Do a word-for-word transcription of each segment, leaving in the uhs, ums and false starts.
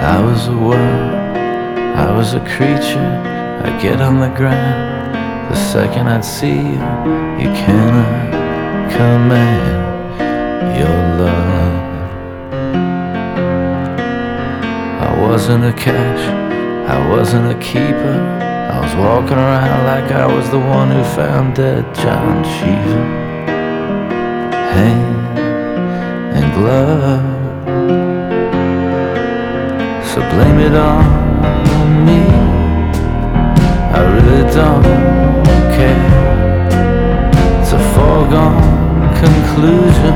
I was a world, I was a creature. I'd get on the ground the second I'd see you. You cannot command your love. I wasn't a catch, I wasn't a keeper. I was walking around like I was the one who found dead John Cheever. Hand and glove, so blame it on me. I really don't care. It's a foregone conclusion.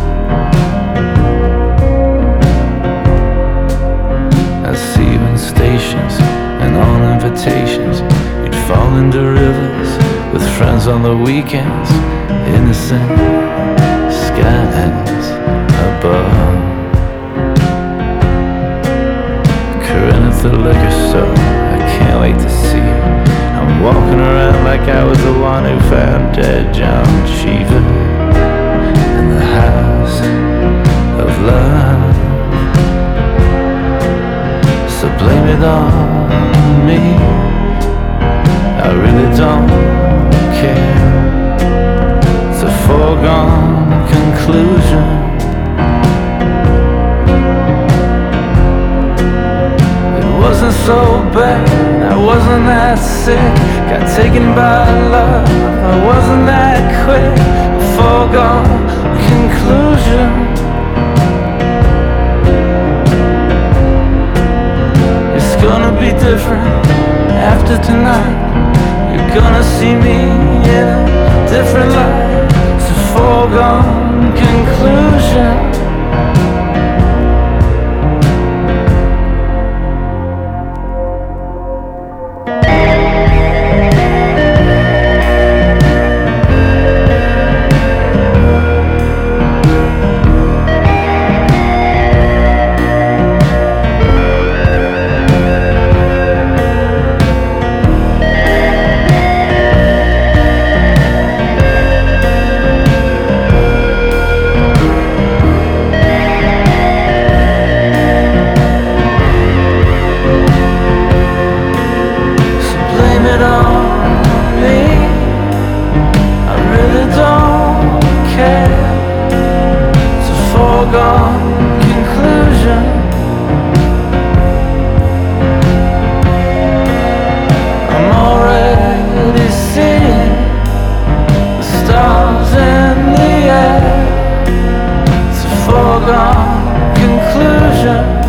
I see you in stations and on invitations. You'd fall into rivers with friends on the weekends. Innocent skies above. Corinne at the liquor store, I can't wait to see you. I'm walking around like I was the one who found dead John Cheever in the house of love. So blame it on me. I really don't care. It's a foregone conclusion. It wasn't so bad, I wasn't that sick. Got taken by love, I wasn't that quick. A foregone conclusion. It's gonna be different after tonight. You're gonna see me in a different light. It's a foregone conclusion. Conclusion. I'm already seeing the stars in the air. It's a foregone conclusion.